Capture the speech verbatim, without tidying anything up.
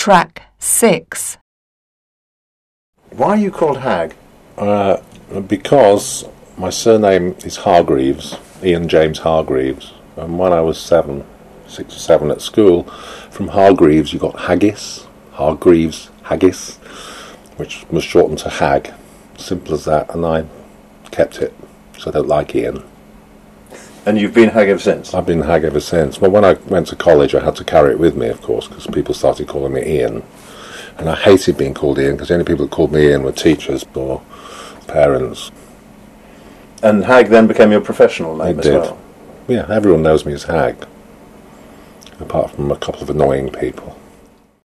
Track six. Why are you called Hag? Uh, because my surname is Hargreaves, Ian James Hargreaves, and when I was seven, six or seven at school, from Hargreaves you got Haggis, Hargreaves, Haggis, which was shortened to Hag. Simple as that, and I kept it, so I don't like Ian. And you've been Hag ever since? I've been Hag ever since. Well, when I went to college I had to carry it with me, of course, because people started calling me Ian. And I hated being called Ian, because the only people that called me Ian were teachers or parents. And Hag then became your professional name It as did. well? Yeah, everyone knows me as Hag, apart from a couple of annoying people.